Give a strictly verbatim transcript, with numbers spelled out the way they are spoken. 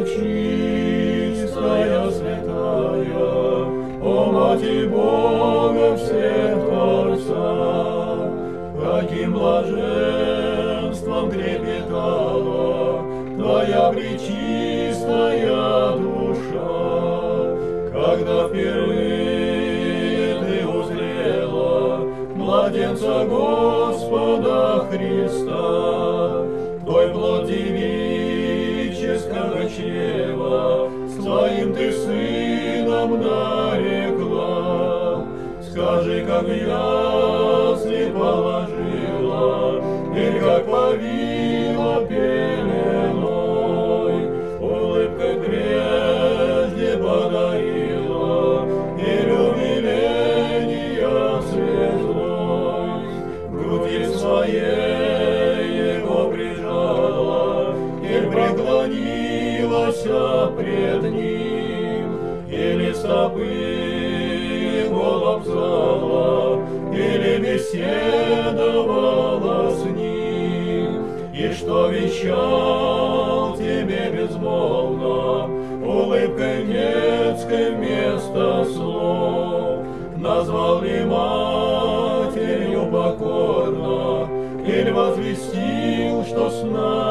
пречистая, святая, о Матерь Бога всех Творца, каким блаженством трепетала Твоя пречистая душа, когда впервые Ты узрела младенца Господа Христа, той плоти девического чрева своим Ты Сыном нарекла. Скажи, как ясли положила, или как повила пеленой, улыбкой прежде подарила, или умиления светлой, в груди своей его прижала, или преклонилась пред ним, или стопы лобзала, или беседовала с ним, и что вещал тебе безмолвно, улыбкой детской вместо слов, назвал ли матерью покорно, или возвестил, что с нами